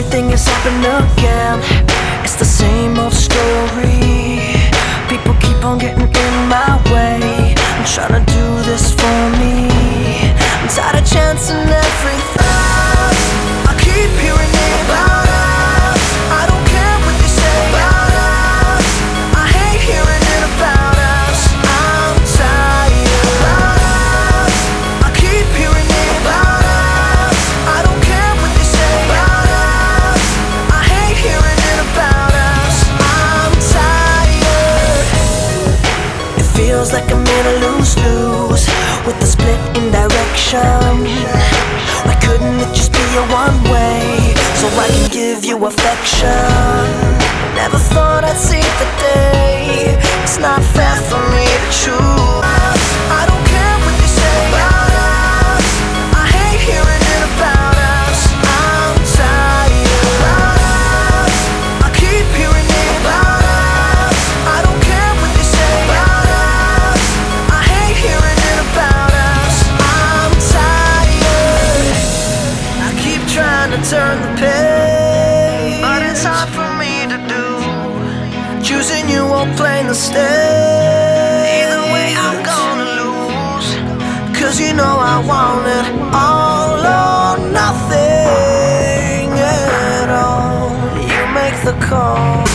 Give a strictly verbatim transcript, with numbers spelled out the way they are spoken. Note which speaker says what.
Speaker 1: everything has happened again. It's the same old story. People keep on getting in my way. I'm trying to do this for me. I'm tired of chancing everything. I keep hearing it about us. I don't care what they say about us. I hate hearing it about us. I'm tired about us. I keep hearing it about us. I don't care what they say about us. I hate hearing it about us. I'm tired. It feels like I'm in a lose-lose with a split in direction. Why couldn't it just be a one-way so I can give you affection? Never thought I'd see the day. It's not fair for me to choose. I don't care what they say about us. I hate hearing it about us. I'm tired about us. I keep hearing it about us. I don't care what they say about us. I hate hearing it about us. I'm tired. I keep trying to turn the page, but it's hard for me to do. Choosing you won't play the stage. Either way I'm gonna lose, cause you know I want it all or nothing at all. You make the call.